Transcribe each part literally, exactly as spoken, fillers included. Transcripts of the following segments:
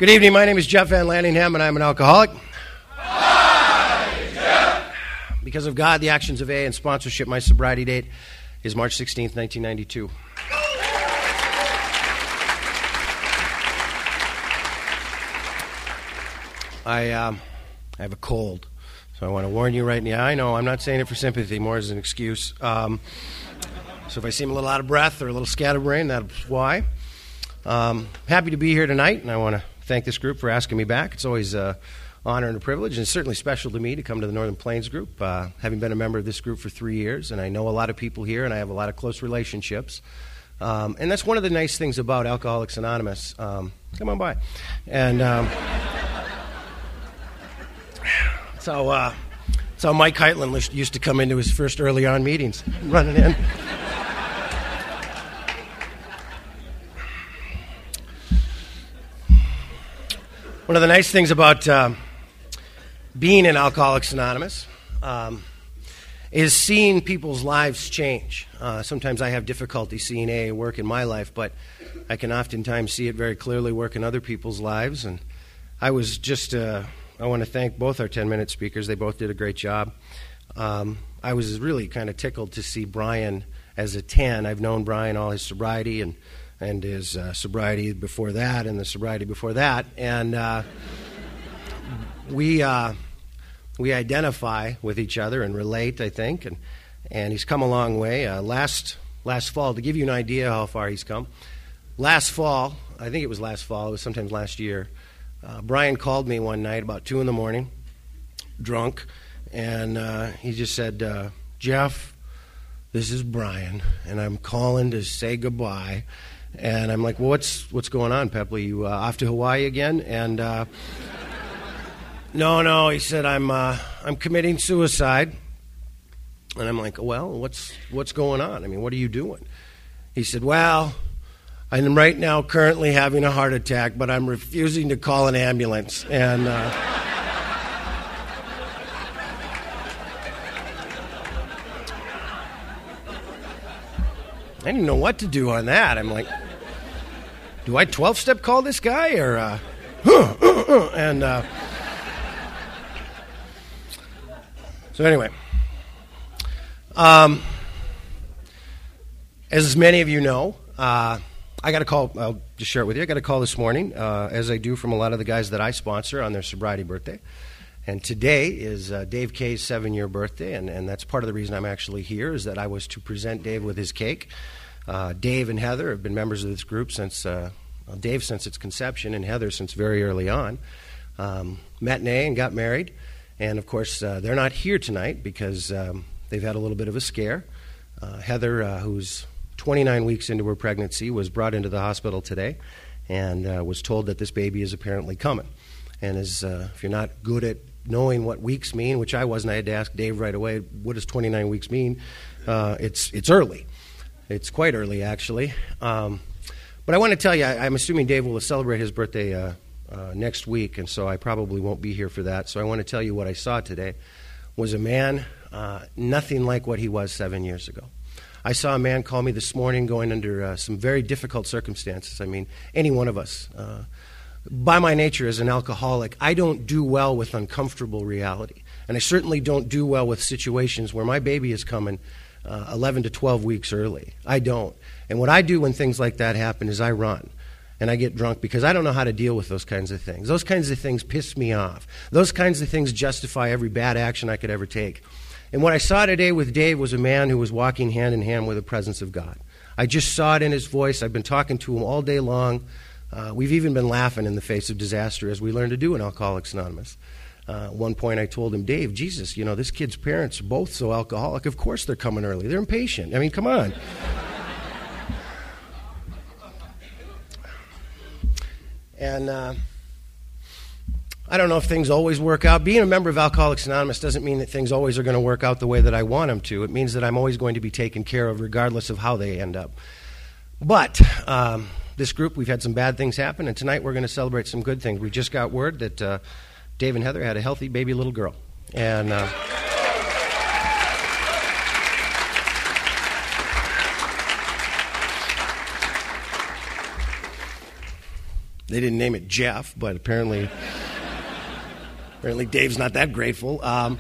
Good evening. My name is Jeff Van Landingham, and I'm an alcoholic. Hi, Jeff. Because of God, the actions of A, and sponsorship, my sobriety date is March sixteenth, nineteen ninety-two. I, um, I have a cold, so I want to warn you right now. I know I'm not saying it for sympathy, more as an excuse. Um, so if I seem a little out of breath or a little scatterbrained, that's why. Um, happy to be here tonight, and I want to thank this group for asking me back. It's always an honor and a privilege, and it's certainly special to me to come to the Northern Plains group, uh, having been a member of this group for three years, and I know a lot of people here, and I have a lot of close relationships. Um, and that's one of the nice things about Alcoholics Anonymous. Um, come on by. And um, so, uh, so Mike Heitland used to come into his first early on meetings, running in. One of the nice things about um, being in Alcoholics Anonymous um, is seeing people's lives change. Uh, sometimes I have difficulty seeing A A work in my life, but I can oftentimes see it very clearly work in other people's lives. And I was just, uh, I want to thank both our ten-minute speakers. They both did a great job. Um, I was really kind of tickled to see Brian as a ten. I've known Brian all his sobriety and and his uh, sobriety before that, and the sobriety before that, and uh, we uh, we identify with each other and relate, I think, and and he's come a long way. Uh, last last fall, to give you an idea how far he's come, last fall, I think it was last fall, it was sometimes last year, uh, Brian called me one night about two in the morning, drunk, and uh, he just said, uh, Jeff, this is Brian, and I'm calling to say goodbye. And I'm like, well, what's what's going on, Pepley? You uh, off to Hawaii again? And uh, no, no, he said, I'm uh, I'm committing suicide. And I'm like, well, what's what's going on? I mean, what are you doing? He said, well, I'm right now currently having a heart attack, but I'm refusing to call an ambulance. And uh, I didn't know what to do on that. I'm like, do I twelve-step call this guy? Or, uh, huh, uh, uh, and, uh, so anyway, um, as many of you know, uh, I got a call, I'll just share it with you, I got a call this morning, uh, as I do from a lot of the guys that I sponsor on their sobriety birthday. And today is uh, Dave Kay's seven-year birthday, and, and that's part of the reason I'm actually here, is that I was to present Dave with his cake. Uh, Dave and Heather have been members of this group since, uh, well, Dave since its conception, and Heather since very early on. Um, met in A and got married, and of course uh, they're not here tonight because um, they've had a little bit of a scare. Uh, Heather, uh, who's twenty-nine weeks into her pregnancy, was brought into the hospital today and uh, was told that this baby is apparently coming. And as uh, if you're not good at knowing what weeks mean, which I wasn't, I had to ask Dave right away, what does twenty-nine weeks mean? Uh, it's it's early. It's quite early, actually. Um, but I want to tell you, I, I'm assuming Dave will celebrate his birthday uh, uh, next week, and so I probably won't be here for that. So I want to tell you what I saw today was a man uh, nothing like what he was seven years ago. I saw a man call me this morning going under uh, some very difficult circumstances. I mean, any one of us. Uh, By my nature as an alcoholic, I don't do well with uncomfortable reality. And I certainly don't do well with situations where my baby is coming uh, eleven to twelve weeks early. I don't. And what I do when things like that happen is I run. And I get drunk because I don't know how to deal with those kinds of things. Those kinds of things piss me off. Those kinds of things justify every bad action I could ever take. And what I saw today with Dave was a man who was walking hand in hand with the presence of God. I just saw it in his voice. I've been talking to him all day long. Uh, we've even been laughing in the face of disaster, as we learn to do in Alcoholics Anonymous. Uh, at one point I told him, Dave, Jesus, you know, this kid's parents are both so alcoholic. Of course they're coming early. They're impatient. I mean, come on. And uh, I don't know if things always work out. Being a member of Alcoholics Anonymous doesn't mean that things always are going to work out the way that I want them to. It means that I'm always going to be taken care of regardless of how they end up. But um, this group, we've had some bad things happen, and tonight we're going to celebrate some good things. We just got word that uh, Dave and Heather had a healthy baby little girl. And uh, They didn't name it Jeff, but apparently, apparently Dave's not that grateful. Um,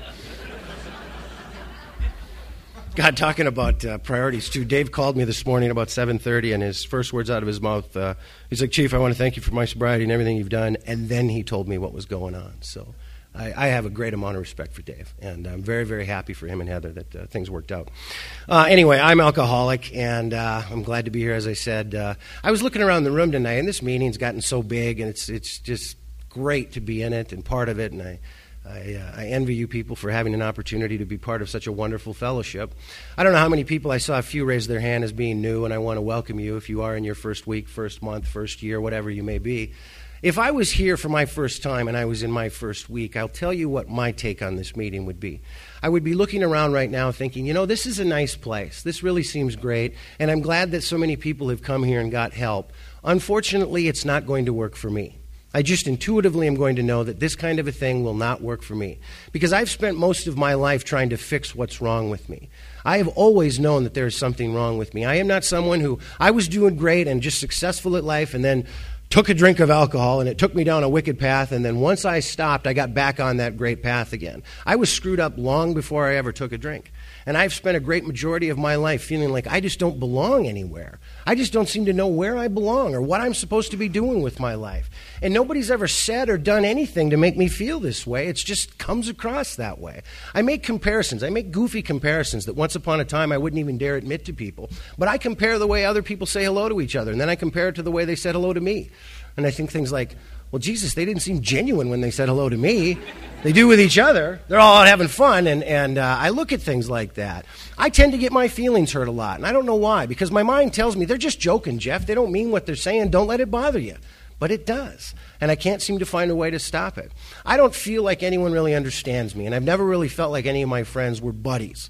God, talking about uh, priorities, too. Dave called me this morning about seven thirty, and his first words out of his mouth, uh, he's like, Chief, I want to thank you for my sobriety and everything you've done. And then he told me what was going on. So I, I have a great amount of respect for Dave, and I'm very, very happy for him and Heather that uh, things worked out. Uh, anyway, I'm alcoholic, and uh, I'm glad to be here, as I said. Uh, I was looking around the room tonight, and this meeting's gotten so big, and it's it's just great to be in it and part of it, and I I, uh, I envy you people for having an opportunity to be part of such a wonderful fellowship. I don't know how many people, I saw a few raise their hand as being new, and I want to welcome you if you are in your first week, first month, first year, whatever you may be. If I was here for my first time and I was in my first week, I'll tell you what my take on this meeting would be. I would be looking around right now thinking, you know, this is a nice place. This really seems great, and I'm glad that so many people have come here and got help. Unfortunately, it's not going to work for me. I just intuitively am going to know that this kind of a thing will not work for me, because I've spent most of my life trying to fix what's wrong with me. I have always known that there is something wrong with me. I am not someone who, I was doing great and just successful at life and then took a drink of alcohol and it took me down a wicked path, and then once I stopped, I got back on that great path again. I was screwed up long before I ever took a drink. And I've spent a great majority of my life feeling like I just don't belong anywhere. I just don't seem to know where I belong or what I'm supposed to be doing with my life. And nobody's ever said or done anything to make me feel this way. It just comes across that way. I make comparisons. I make goofy comparisons that once upon a time I wouldn't even dare admit to people. But I compare the way other people say hello to each other, and then I compare it to the way they said hello to me. And I think things like, well, Jesus, they didn't seem genuine when they said hello to me. They do with each other. They're all out having fun, and, and uh, I look at things like that. I tend to get my feelings hurt a lot, and I don't know why, because my mind tells me, they're just joking, Jeff. They don't mean what they're saying. Don't let it bother you. But it does, and I can't seem to find a way to stop it. I don't feel like anyone really understands me, and I've never really felt like any of my friends were buddies.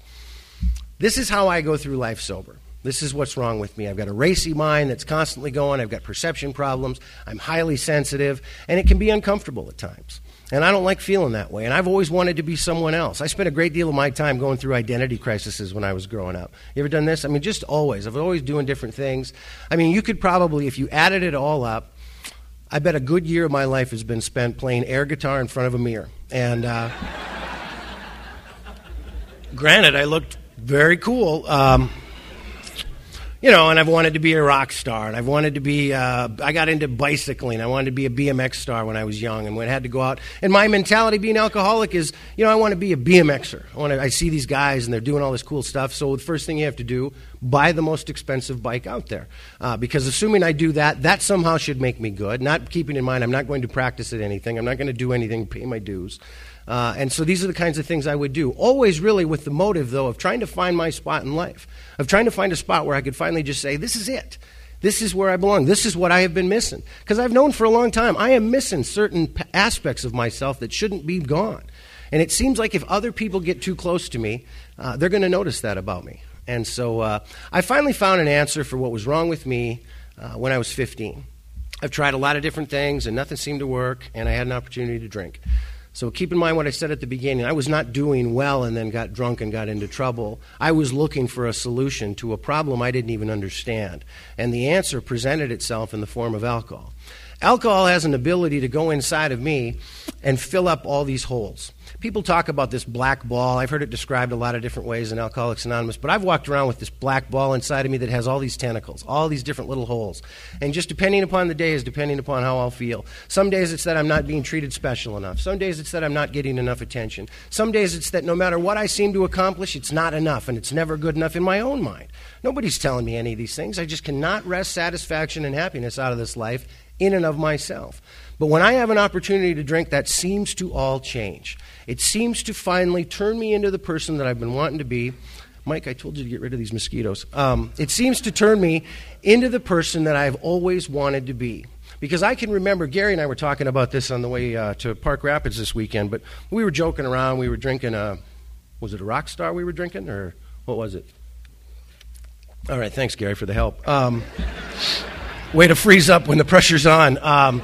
This is how I go through life sober. This is what's wrong with me. I've got a racy mind that's constantly going. I've got perception problems. I'm highly sensitive, and it can be uncomfortable at times. And I don't like feeling that way, and I've always wanted to be someone else. I spent a great deal of my time going through identity crises when I was growing up. You ever done this? I mean, just always. I've always doing different things. I mean, you could probably, if you added it all up, I bet a good year of my life has been spent playing air guitar in front of a mirror. And uh, granted, I looked very cool. Um You know, and I've wanted to be a rock star, and I've wanted to be, uh, I got into bicycling. I wanted to be a B M X star when I was young, and when I had to go out. And my mentality being alcoholic is, you know, I want to be a B M Xer. I want to, I see these guys, and they're doing all this cool stuff, so the first thing you have to do, buy the most expensive bike out there. Uh, because assuming I do that, that somehow should make me good, not keeping in mind I'm not going to practice at anything. I'm not going to do anything, pay my dues. Uh, and so these are the kinds of things I would do. Always really with the motive, though, of trying to find my spot in life, of trying to find a spot where I could finally just say, this is it. This is where I belong. This is what I have been missing. Because I've known for a long time I am missing certain p- aspects of myself that shouldn't be gone. And it seems like if other people get too close to me, uh, they're going to notice that about me. And so uh, I finally found an answer for what was wrong with me uh, when I was fifteen. I've tried a lot of different things, and nothing seemed to work, and I had an opportunity to drink. So keep in mind what I said at the beginning. I was not doing well and then got drunk and got into trouble. I was looking for a solution to a problem I didn't even understand. And the answer presented itself in the form of alcohol. Alcohol has an ability to go inside of me and fill up all these holes. People talk about this black ball. I've heard it described a lot of different ways in Alcoholics Anonymous, but I've walked around with this black ball inside of me that has all these tentacles, all these different little holes. And just depending upon the day is depending upon how I'll feel. Some days it's that I'm not being treated special enough. Some days it's that I'm not getting enough attention. Some days it's that no matter what I seem to accomplish, it's not enough, and it's never good enough in my own mind. Nobody's telling me any of these things. I just cannot wrest satisfaction and happiness out of this life in and of myself. But when I have an opportunity to drink, that seems to all change. It seems to finally turn me into the person that I've been wanting to be. Mike, I told you to get rid of these mosquitoes. Um, it seems to turn me into the person that I've always wanted to be. Because I can remember, Gary and I were talking about this on the way uh, to Park Rapids this weekend, but we were joking around. We were drinking a, was it a Rock Star we were drinking, or what was it? All right, thanks, Gary, for the help. Um, way to freeze up when the pressure's on. Um,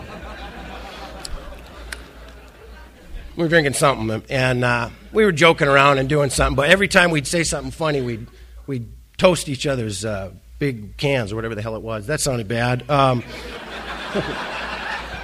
we were drinking something, and uh, we were joking around and doing something, but every time we'd say something funny, we'd, we'd toast each other's uh, big cans or whatever the hell it was. That sounded bad. Um,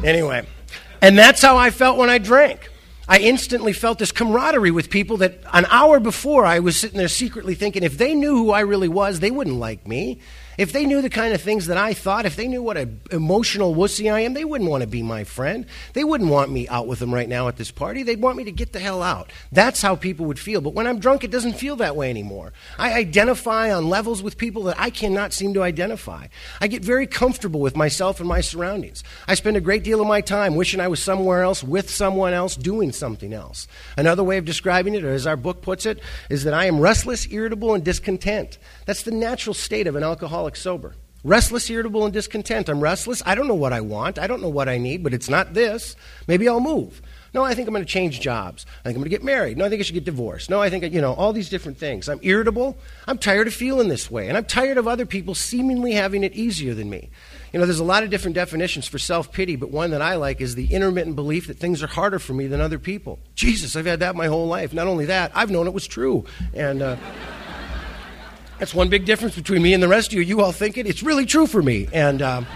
Anyway, and that's how I felt when I drank. I instantly felt this camaraderie with people that an hour before I was sitting there secretly thinking if they knew who I really was, they wouldn't like me. If they knew the kind of things that I thought, if they knew what an emotional wussy I am, they wouldn't want to be my friend. They wouldn't want me out with them right now at this party. They'd want me to get the hell out. That's how people would feel. But when I'm drunk, it doesn't feel that way anymore. I identify on levels with people that I cannot seem to identify. I get very comfortable with myself and my surroundings. I spend a great deal of my time wishing I was somewhere else with someone else doing something else. Another way of describing it, or as our book puts it, is that I am restless, irritable, and discontent. That's the natural state of an alcoholic sober. Restless, irritable, and discontent. I'm restless. I don't know what I want. I don't know what I need, but it's not this. Maybe I'll move. No, I think I'm going to change jobs. I think I'm going to get married. No, I think I should get divorced. No, I think, you know, all these different things. I'm irritable. I'm tired of feeling this way. And I'm tired of other people seemingly having it easier than me. You know, there's a lot of different definitions for self-pity, but one that I like is the intermittent belief that things are harder for me than other people. Jesus, I've had that my whole life. Not only that, I've known it was true. And, uh... that's one big difference between me and the rest of you. You all think it. It's really true for me. And um,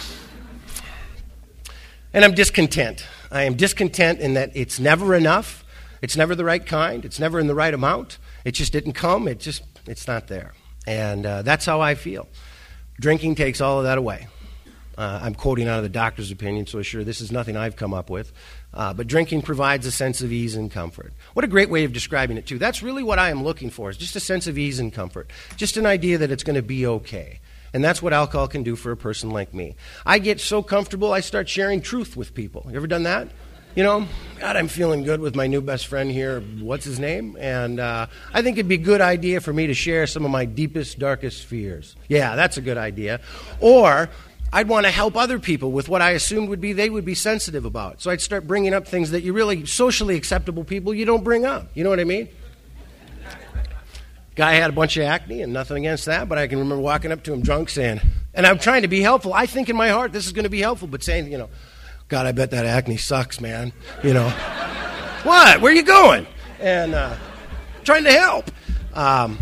and I'm discontent. I am discontent in that it's never enough. It's never the right kind. It's never in the right amount. It just didn't come. It just, it's not there. And uh, that's how I feel. Drinking takes all of that away. Uh, I'm quoting out of the doctor's opinion, so sure, this is nothing I've come up with. Uh, but drinking provides a sense of ease and comfort. What a great way of describing it, too. That's really what I am looking for, is just a sense of ease and comfort. Just an idea that it's going to be okay. And that's what alcohol can do for a person like me. I get so comfortable, I start sharing truth with people. You ever done that? You know, God, I'm feeling good with my new best friend here. What's his name? And uh, I think it'd be a good idea for me to share some of my deepest, darkest fears. Yeah, that's a good idea. Or I'd want to help other people with what I assumed would be they would be sensitive about. So I'd start bringing up things that you really, socially acceptable people, you don't bring up. You know what I mean? Guy had a bunch of acne, and nothing against that, but I can remember walking up to him drunk saying, and I'm trying to be helpful. I think in my heart this is going to be helpful, but saying, you know, God, I bet that acne sucks, man. You know, what? Where are you going? And uh, trying to help. Um,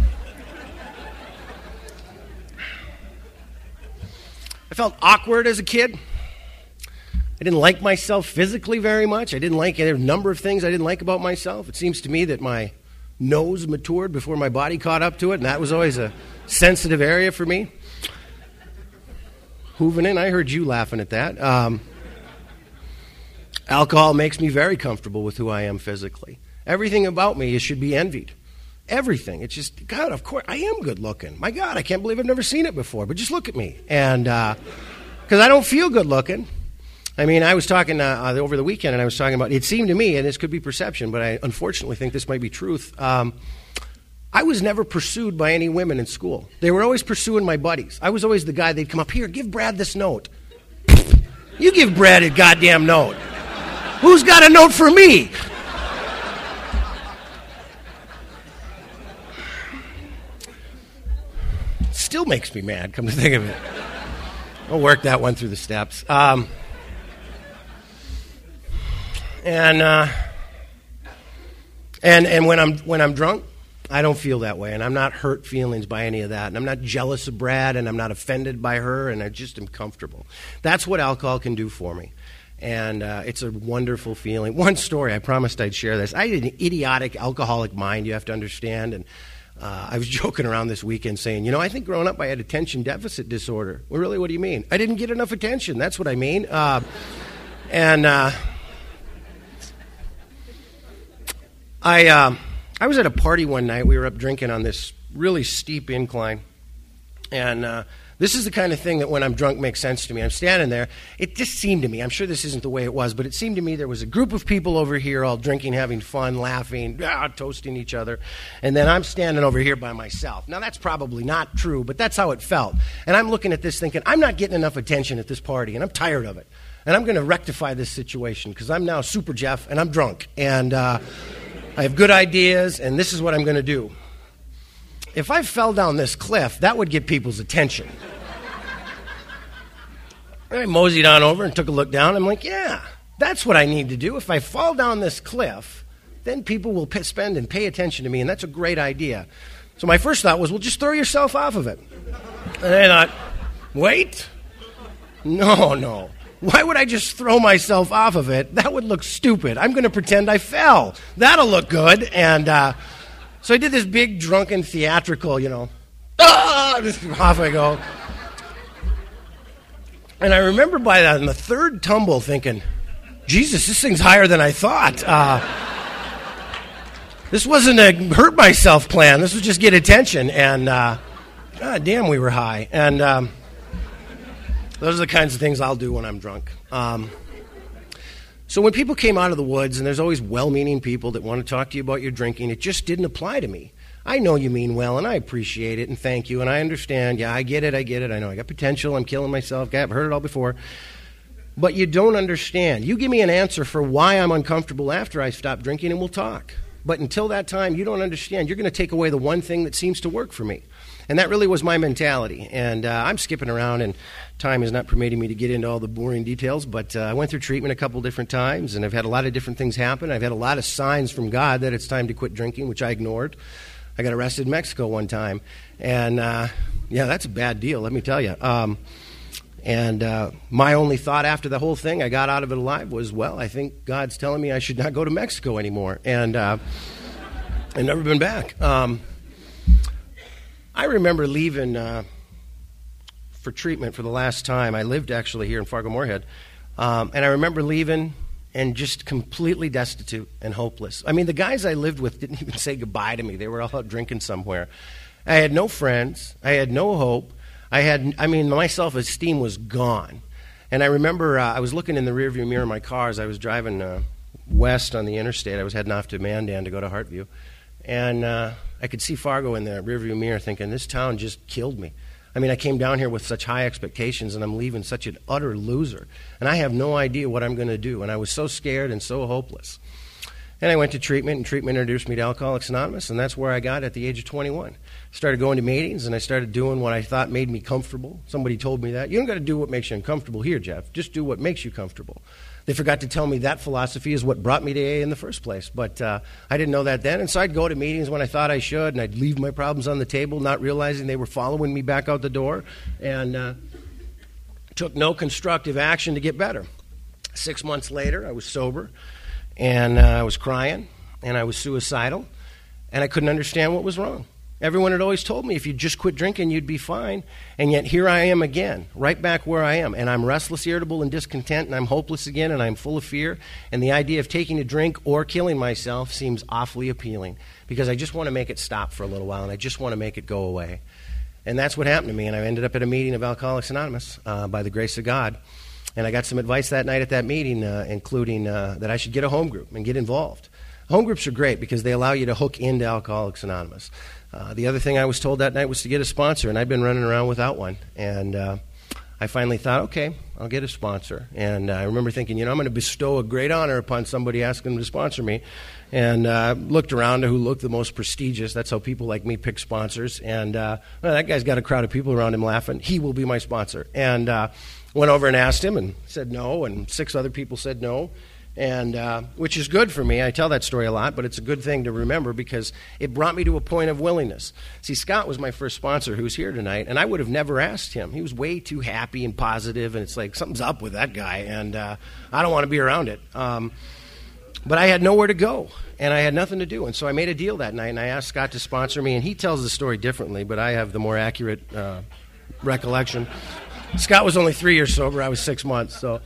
I felt awkward as a kid. I didn't like myself physically very much. I didn't like a number of things I didn't like about myself. It seems to me that my nose matured before my body caught up to it, and that was always a sensitive area for me. Hoovenin, I heard you laughing at that. Um, alcohol makes me very comfortable with who I am physically. Everything about me should be envied. Everything. It's just, God, of course, I am good looking. My God, I can't believe I've never seen it before, but just look at me. And because uh, I don't feel good looking. I mean, I was talking uh, over the weekend, and I was talking about, it seemed to me, and this could be perception, but I unfortunately think this might be truth. Um, I was never pursued by any women in school. They were always pursuing my buddies. I was always the guy, they'd come up, here, give Brad this note. You give Brad a goddamn note. Who's got a note for me? Still makes me mad, come to think of it. I'll work that one through the steps. Um, and uh, and and when I'm when I'm drunk, I don't feel that way, and I'm not hurt feelings by any of that, and I'm not jealous of Brad, and I'm not offended by her, and I just am comfortable. That's what alcohol can do for me, and uh, it's a wonderful feeling. One story, I promised I'd share this. I had an idiotic alcoholic mind, you have to understand, and Uh, I was joking around this weekend saying, you know, I think growing up I had attention deficit disorder. Well, really, what do you mean? I didn't get enough attention. That's what I mean. Uh, and uh, I uh, I was at a party one night. We were up drinking on this really steep incline. And uh, this is the kind of thing that when I'm drunk makes sense to me. I'm standing there. It just seemed to me, I'm sure this isn't the way it was, but it seemed to me there was a group of people over here all drinking, having fun, laughing, ah, toasting each other. And then I'm standing over here by myself. Now, that's probably not true, but that's how it felt. And I'm looking at this thinking, I'm not getting enough attention at this party, and I'm tired of it. And I'm going to rectify this situation because I'm now Super Jeff, and I'm drunk. And uh, I have good ideas, and this is what I'm going to do. If I fell down this cliff, that would get people's attention. I moseyed on over and took a look down. I'm like, yeah, that's what I need to do. If I fall down this cliff, then people will p- spend and pay attention to me, and that's a great idea. So my first thought was, well, just throw yourself off of it. And I thought, wait, no, no. Why would I just throw myself off of it? That would look stupid. I'm going to pretend I fell. That'll look good. And uh, so I did this big drunken theatrical, you know, ah! Off I go. And I remember by that, in the third tumble, thinking, Jesus, this thing's higher than I thought. Uh, this wasn't a hurt myself plan. This was just get attention. And uh, God damn, we were high. And um, those are the kinds of things I'll do when I'm drunk. Um, so when people came out of the woods, and there's always well-meaning people that want to talk to you about your drinking, it just didn't apply to me. I know you mean well, and I appreciate it, and thank you, and I understand. Yeah, I get it, I get it. I know I got potential. I'm killing myself. I've heard it all before. But you don't understand. You give me an answer for why I'm uncomfortable after I stop drinking, and we'll talk. But until that time, you don't understand. You're going to take away the one thing that seems to work for me. And that really was my mentality. And uh, I'm skipping around, and time is not permitting me to get into all the boring details, but uh, I went through treatment a couple different times, and I've had a lot of different things happen. I've had a lot of signs from God that it's time to quit drinking, which I ignored. I got arrested in Mexico one time, and uh, yeah, that's a bad deal, let me tell you. Um, and uh, my only thought after the whole thing, I got out of it alive, was, well, I think God's telling me I should not go to Mexico anymore, and uh, I've never been back. Um, I remember leaving uh, for treatment for the last time. I lived actually here in Fargo-Moorhead, um, and I remember leaving and just completely destitute and hopeless. I mean, the guys I lived with didn't even say goodbye to me. They were all out drinking somewhere. I had no friends. I had no hope. I had, I mean, my self-esteem was gone. And I remember uh, I was looking in the rearview mirror of my car as I was driving uh, west on the interstate. I was heading off to Mandan to go to Hartview. And uh, I could see Fargo in the rearview mirror thinking, this town just killed me. I mean, I came down here with such high expectations, and I'm leaving such an utter loser. And I have no idea what I'm going to do. And I was so scared and so hopeless. And I went to treatment, and treatment introduced me to Alcoholics Anonymous, and that's where I got at the age of twenty-one. Started going to meetings, and I started doing what I thought made me comfortable. Somebody told me that. You don't got to do what makes you uncomfortable here, Jeff. Just do what makes you comfortable. They forgot to tell me that philosophy is what brought me to A A in the first place. But uh, I didn't know that then. And so I'd go to meetings when I thought I should, and I'd leave my problems on the table, not realizing they were following me back out the door, and uh, took no constructive action to get better. Six months later, I was sober, and uh, I was crying, and I was suicidal, and I couldn't understand what was wrong. Everyone had always told me if you just quit drinking, you'd be fine. And yet here I am again, right back where I am. And I'm restless, irritable, and discontent, and I'm hopeless again, and I'm full of fear. And the idea of taking a drink or killing myself seems awfully appealing because I just want to make it stop for a little while, and I just want to make it go away. And that's what happened to me. And I ended up at a meeting of Alcoholics Anonymous uh, by the grace of God. And I got some advice that night at that meeting, uh, including uh, that I should get a home group and get involved. Home groups are great because they allow you to hook into Alcoholics Anonymous. Uh, the other thing I was told that night was to get a sponsor, and I'd been running around without one. And uh, I finally thought, okay, I'll get a sponsor. And uh, I remember thinking, you know, I'm going to bestow a great honor upon somebody asking them to sponsor me. And uh, looked around to who looked the most prestigious. That's how people like me pick sponsors. And uh, well, that guy's got a crowd of people around him laughing. He will be my sponsor. And uh, went over and asked him and said no, and six other people said no. And uh, which is good for me. I tell that story a lot, but it's a good thing to remember because it brought me to a point of willingness. See, Scott was my first sponsor who's here tonight, and I would have never asked him. He was way too happy and positive, and it's like something's up with that guy, and uh, I don't want to be around it. Um, but I had nowhere to go, and I had nothing to do, and so I made a deal that night, and I asked Scott to sponsor me, and he tells the story differently, but I have the more accurate uh, recollection. Scott was only three years sober. I was six months, so...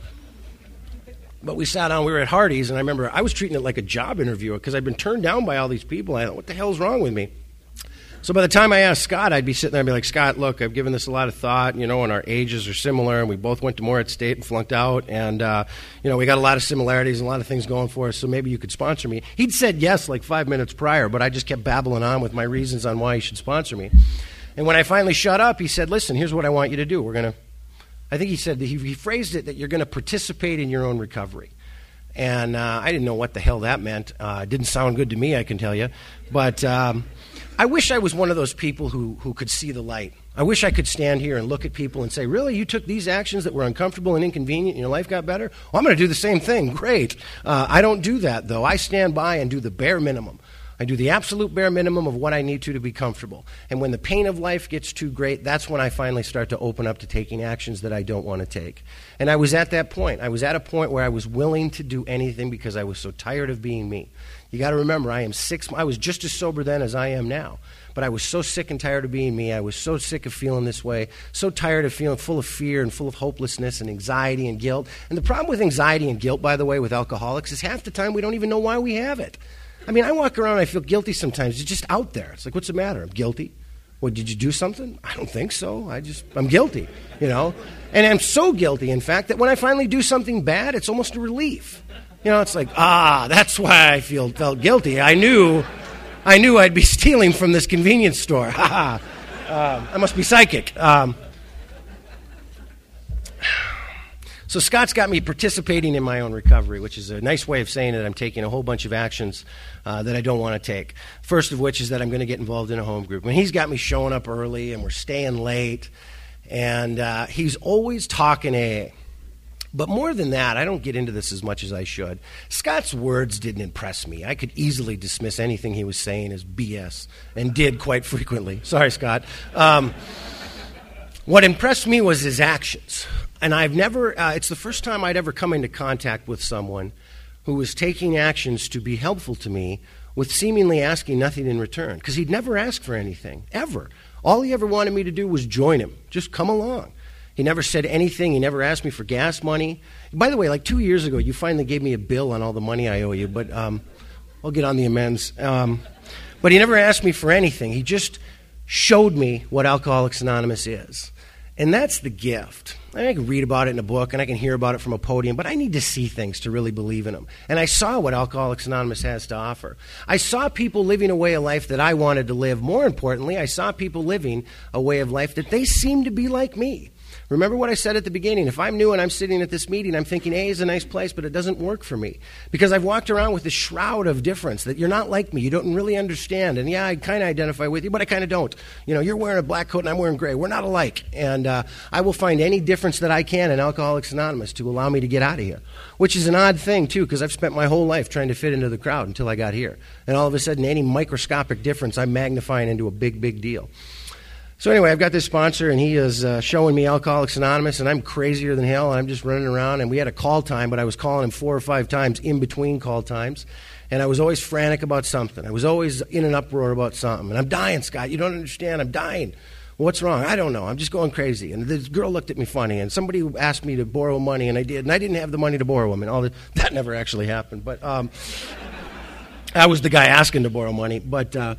But we sat down, we were at Hardee's, and I remember I was treating it like a job interview because I'd been turned down by all these people. I thought, what the hell's wrong with me? So by the time I asked Scott, I'd be sitting there and be like, Scott, look, I've given this a lot of thought, you know, and our ages are similar, and we both went to Moorhead State and flunked out, and, uh, you know, we got a lot of similarities and a lot of things going for us, so maybe you could sponsor me. He'd said yes like five minutes prior, but I just kept babbling on with my reasons on why he should sponsor me. And when I finally shut up, he said, listen, here's what I want you to do. We're going to, I think he said, he, he phrased it that you're going to participate in your own recovery. And uh, I didn't know what the hell that meant. Uh, it didn't sound good to me, I can tell you. But um, I wish I was one of those people who, who could see the light. I wish I could stand here and look at people and say, really, you took these actions that were uncomfortable and inconvenient and your life got better? Well, I'm going to do the same thing. Great. Uh, I don't do that, though. I stand by and do the bare minimum. I do the absolute bare minimum of what I need to to be comfortable. And when the pain of life gets too great, that's when I finally start to open up to taking actions that I don't want to take. And I was at that point. I was at a point where I was willing to do anything because I was so tired of being me. You got to remember, I am six. I was just as sober then as I am now. But I was so sick and tired of being me. I was so sick of feeling this way, so tired of feeling full of fear and full of hopelessness and anxiety and guilt. And the problem with anxiety and guilt, by the way, with alcoholics is half the time we don't even know why we have it. I mean, I walk around and I feel guilty sometimes. It's just out there. It's like, what's the matter? I'm guilty. What, did you do something? I don't think so. I just, I'm guilty, you know. And I'm so guilty, in fact, that when I finally do something bad, it's almost a relief. You know, it's like, ah, that's why I feel felt guilty. I knew, I knew I'd be stealing from this convenience store. Ha ha. Um, I must be psychic. Um, So Scott's got me participating in my own recovery, which is a nice way of saying that I'm taking a whole bunch of actions uh, that I don't want to take. First of which is that I'm going to get involved in a home group. And he's got me showing up early, and we're staying late. And uh, he's always talking A A. But more than that, I don't get into this as much as I should. Scott's words didn't impress me. I could easily dismiss anything he was saying as B S, and did quite frequently. Sorry, Scott. Um, what impressed me was his actions. And I've never, uh, it's the first time I'd ever come into contact with someone who was taking actions to be helpful to me with seemingly asking nothing in return. Because he'd never asked for anything, ever. All he ever wanted me to do was join him, just come along. He never said anything. He never asked me for gas money. By the way, like two years ago, you finally gave me a bill on all the money I owe you, but um, I'll get on the amends. Um, but he never asked me for anything. He just showed me what Alcoholics Anonymous is. And that's the gift. I can read about it in a book, and I can hear about it from a podium, but I need to see things to really believe in them. And I saw what Alcoholics Anonymous has to offer. I saw people living a way of life that I wanted to live. More importantly, I saw people living a way of life that they seemed to be like me. Remember what I said at the beginning. If I'm new and I'm sitting at this meeting, I'm thinking A is a nice place, but it doesn't work for me. Because I've walked around with this shroud of difference, that you're not like me. You don't really understand. And yeah, I kind of identify with you, but I kind of don't. You know, you're wearing a black coat and I'm wearing gray. We're not alike. And uh, I will find any difference that I can in Alcoholics Anonymous to allow me to get out of here. Which is an odd thing, too, because I've spent my whole life trying to fit into the crowd until I got here. And all of a sudden, any microscopic difference, I'm magnifying into a big, big deal. So anyway, I've got this sponsor, and he is uh, showing me Alcoholics Anonymous, and I'm crazier than hell, and I'm just running around. And we had a call time, but I was calling him four or five times in between call times, and I was always frantic about something. I was always in an uproar about something. And I'm dying, Scott. You don't understand. I'm dying. What's wrong? I don't know. I'm just going crazy. And this girl looked at me funny, and somebody asked me to borrow money, and I did. And I didn't have the money to borrow them, and all that. That never actually happened. But um, I was the guy asking to borrow money. But uh,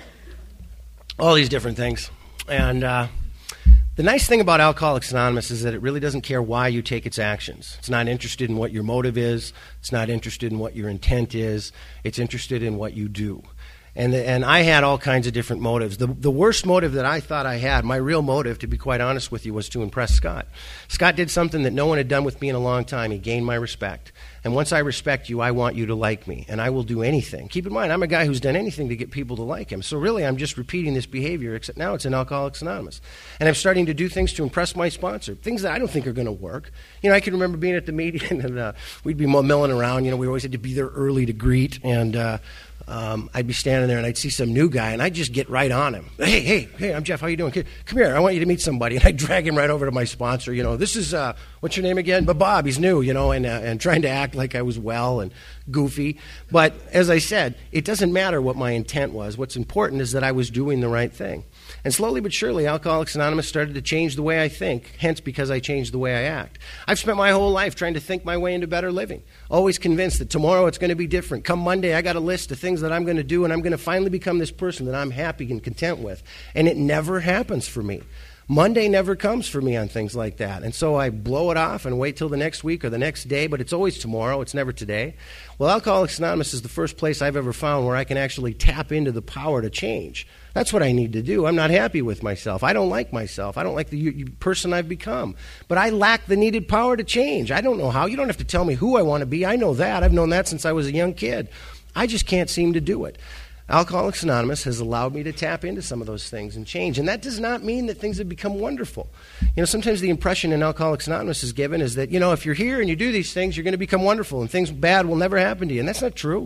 all these different things. And uh, the nice thing about Alcoholics Anonymous is that it really doesn't care why you take its actions. It's not interested in what your motive is. It's not interested in what your intent is. It's interested in what you do. And and I had all kinds of different motives. The the worst motive that I thought I had, my real motive, to be quite honest with you, was to impress Scott. Scott did something that no one had done with me in a long time. He gained my respect. And once I respect you, I want you to like me. And I will do anything. Keep in mind, I'm a guy who's done anything to get people to like him. So really, I'm just repeating this behavior, except now it's in Alcoholics Anonymous. And I'm starting to do things to impress my sponsor, things that I don't think are going to work. You know, I can remember being at the meeting, and uh, we'd be milling around. You know, we always had to be there early to greet. And uh, um, I'd be standing there, and I'd see some new guy, and I'd just get right on him. Hey, hey, hey, I'm Jeff. How you doing? Come here. I want you to meet somebody. And I'd drag him right over to my sponsor. You know, this is, uh, what's your name again? But Bob, he's new, you know, and, uh, and trying to act like I was well and goofy. But as I said, it doesn't matter what my intent was. What's important is that I was doing the right thing. And slowly but surely, Alcoholics Anonymous started to change the way I think, hence because I changed the way I act. I've spent my whole life trying to think my way into better living, always convinced that tomorrow it's going to be different. Come Monday, I got a list of things that I'm going to do, and I'm going to finally become this person that I'm happy and content with. And it never happens for me. Monday never comes for me on things like that. And so I blow it off and wait till the next week or the next day, but it's always tomorrow. It's never today. Well, Alcoholics Anonymous is the first place I've ever found where I can actually tap into the power to change. That's what I need to do. I'm not happy with myself. I don't like myself. I don't like the you, you, person I've become. But I lack the needed power to change. I don't know how. You don't have to tell me who I want to be. I know that. I've known that since I was a young kid. I just can't seem to do it. Alcoholics Anonymous has allowed me to tap into some of those things and change. And that does not mean that things have become wonderful. You know, sometimes the impression in Alcoholics Anonymous is given is that, you know, if you're here and you do these things, you're going to become wonderful and things bad will never happen to you. And that's not true.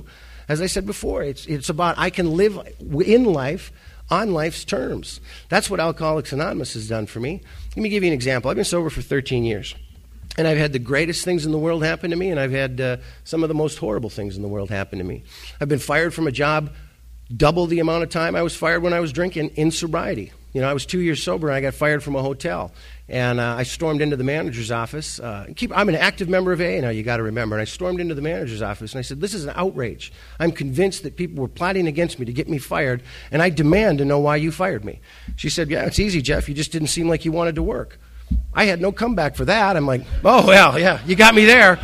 As I said before, it's, it's about I can live in life on life's terms. That's what Alcoholics Anonymous has done for me. Let me give you an example. I've been sober for thirteen years. And I've had the greatest things in the world happen to me, and I've had uh, some of the most horrible things in the world happen to me. I've been fired from a job double the amount of time I was fired when I was drinking in sobriety. You know, I was two years sober, and I got fired from a hotel. And uh, I stormed into the manager's office. Uh, keep, I'm an active member of A A now, you got to remember. And I stormed into the manager's office, and I said, this is an outrage. I'm convinced that people were plotting against me to get me fired, and I demand to know why you fired me. She said, yeah, it's easy, Jeff. You just didn't seem like you wanted to work. I had no comeback for that. I'm like, oh, well, yeah, you got me there.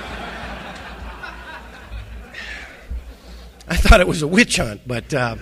I thought it was a witch hunt, but uh,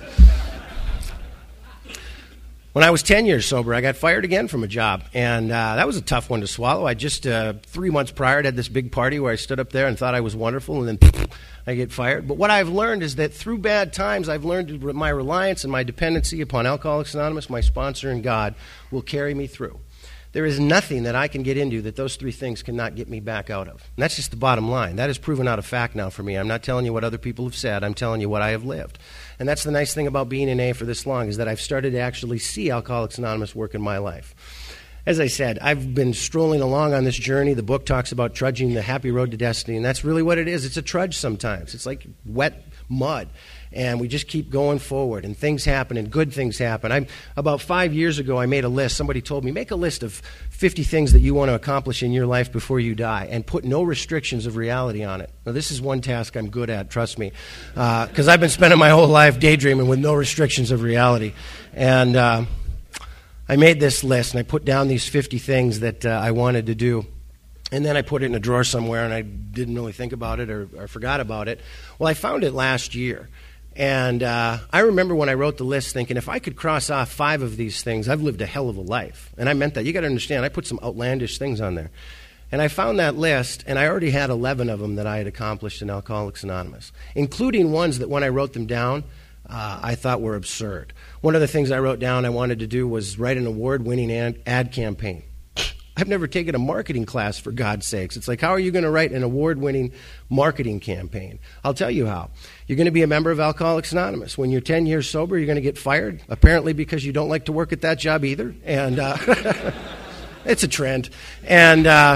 when I was ten years sober, I got fired again from a job, and uh, that was a tough one to swallow. I just, uh, three months prior, had this big party where I stood up there and thought I was wonderful, and then I get fired. But what I've learned is that through bad times, I've learned my reliance and my dependency upon Alcoholics Anonymous, my sponsor, and God will carry me through. There is nothing that I can get into that those three things cannot get me back out of. And that's just the bottom line. That is proven out a fact now for me. I'm not telling you what other people have said. I'm telling you what I have lived. And that's the nice thing about being in A A for this long, is that I've started to actually see Alcoholics Anonymous work in my life. As I said, I've been strolling along on this journey. The book talks about trudging the happy road to destiny, and that's really what it is. It's a trudge sometimes. It's like wet mud. And we just keep going forward, and things happen, and good things happen. I'm, about five years ago, I made a list. Somebody told me, make a list of fifty things that you want to accomplish in your life before you die, and put no restrictions of reality on it. Now, this is one task I'm good at, trust me, because uh, I've been spending my whole life daydreaming with no restrictions of reality. And uh, I made this list, and I put down these fifty things that uh, I wanted to do. And then I put it in a drawer somewhere, and I didn't really think about it or, or forgot about it. Well, I found it last year. And uh, I remember when I wrote the list thinking, if I could cross off five of these things, I've lived a hell of a life. And I meant that. You got to understand, I put some outlandish things on there. And I found that list, and I already had eleven of them that I had accomplished in Alcoholics Anonymous, including ones that when I wrote them down, uh, I thought were absurd. One of the things I wrote down I wanted to do was write an award-winning ad, ad campaign. I've never taken a marketing class, for God's sakes. It's like, how are you going to write an award-winning marketing campaign? I'll tell you how. You're going to be a member of Alcoholics Anonymous. When you're ten years sober, you're going to get fired, apparently because you don't like to work at that job either. And uh, it's a trend. And uh,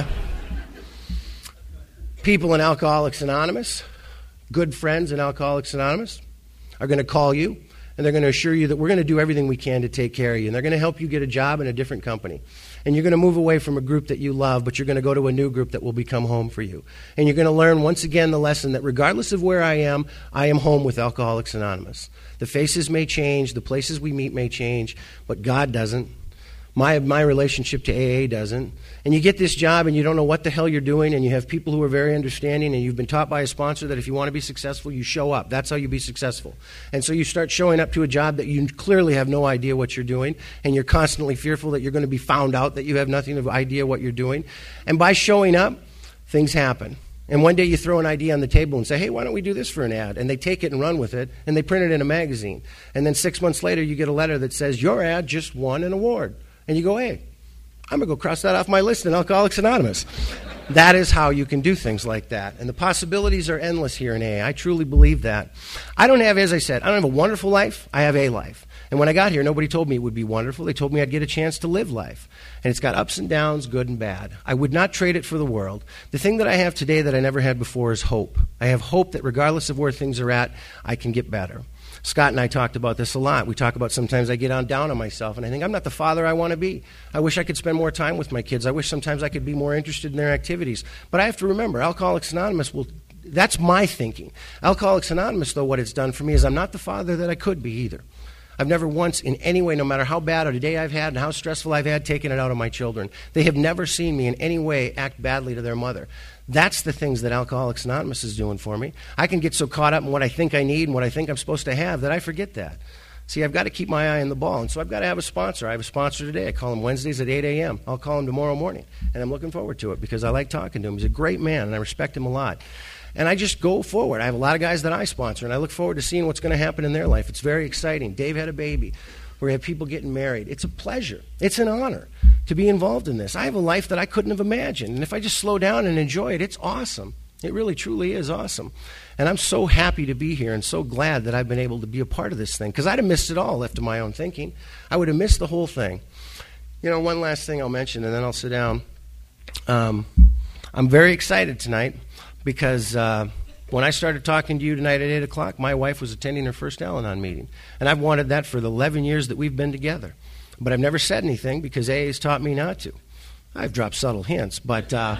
people in Alcoholics Anonymous, good friends in Alcoholics Anonymous, are going to call you, and they're going to assure you that we're going to do everything we can to take care of you. And they're going to help you get a job in a different company. And you're going to move away from a group that you love, but you're going to go to a new group that will become home for you. And you're going to learn once again the lesson that regardless of where I am, I am home with Alcoholics Anonymous. The faces may change, the places we meet may change, but God doesn't. My, my relationship to A A doesn't. And you get this job and you don't know what the hell you're doing, and you have people who are very understanding, and you've been taught by a sponsor that if you want to be successful, you show up. That's how you be successful. And so you start showing up to a job that you clearly have no idea what you're doing, and you're constantly fearful that you're going to be found out, that you have nothing of idea what you're doing. And by showing up, things happen. And one day you throw an idea on the table and say, hey, why don't we do this for an ad? And they take it and run with it, and they print it in a magazine. And then six months later, you get a letter that says, your ad just won an award. And you go, hey, I'm going to go cross that off my list in Alcoholics Anonymous. That is how you can do things like that. And the possibilities are endless here in A A. I truly believe that. I don't have, as I said, I don't have a wonderful life. I have a life. And when I got here, nobody told me it would be wonderful. They told me I'd get a chance to live life. And it's got ups and downs, good and bad. I would not trade it for the world. The thing that I have today that I never had before is hope. I have hope that regardless of where things are at, I can get better. Scott and I talked about this a lot. We talk about sometimes I get on down on myself, and I think I'm not the father I want to be. I wish I could spend more time with my kids. I wish sometimes I could be more interested in their activities. But I have to remember, Alcoholics Anonymous will, that's my thinking. Alcoholics Anonymous, though, what it's done for me is I'm not the father that I could be either. I've never once in any way, no matter how bad a day I've had and how stressful I've had, taken it out on my children. They have never seen me in any way act badly to their mother. That's the things that Alcoholics Anonymous is doing for me. I can get so caught up in what I think I need and what I think I'm supposed to have that I forget that. See, I've got to keep my eye on the ball, and so I've got to have a sponsor. I have a sponsor today. I call him Wednesdays at eight a.m. I'll call him tomorrow morning, and I'm looking forward to it because I like talking to him. He's a great man, and I respect him a lot. And I just go forward. I have a lot of guys that I sponsor, and I look forward to seeing what's going to happen in their life. It's very exciting. Dave had a baby. We have people getting married. It's a pleasure. It's an honor to be involved in this. I have a life that I couldn't have imagined. And if I just slow down and enjoy it, it's awesome. It really, truly is awesome. And I'm so happy to be here and so glad that I've been able to be a part of this thing, because I'd have missed it all left to my own thinking. I would have missed the whole thing. You know, one last thing I'll mention, and then I'll sit down. Um, I'm very excited tonight because uh, when I started talking to you tonight at eight o'clock, my wife was attending her first Al-Anon meeting. And I've wanted that for the eleven years that we've been together. But I've never said anything because A A has taught me not to. I've dropped subtle hints, but... Uh,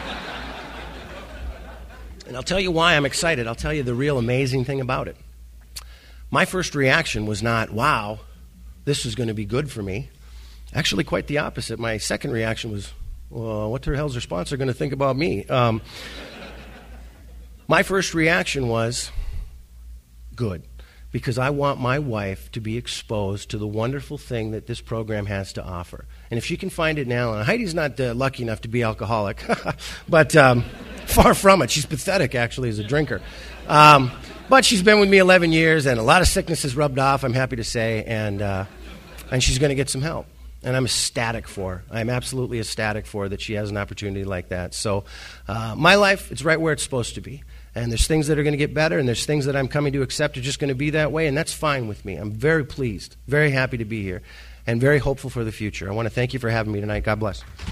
And I'll tell you why I'm excited. I'll tell you the real amazing thing about it. My first reaction was not, wow, this is going to be good for me. Actually, quite the opposite. My second reaction was, well, what the hell's their sponsor going to think about me? Um, my first reaction was, good, because I want my wife to be exposed to the wonderful thing that this program has to offer. And if she can find it now, and Heidi's not uh, lucky enough to be alcoholic, but... Um, Far from it. She's pathetic, actually, as a drinker. Um, but she's been with me eleven years, and a lot of sickness has rubbed off, I'm happy to say, and uh, and she's going to get some help. And I'm ecstatic for her. I'm absolutely ecstatic for her that she has an opportunity like that. So uh, my life, it's right where it's supposed to be. And there's things that are going to get better, and there's things that I'm coming to accept are just going to be that way, and that's fine with me. I'm very pleased, very happy to be here, and very hopeful for the future. I want to thank you for having me tonight. God bless.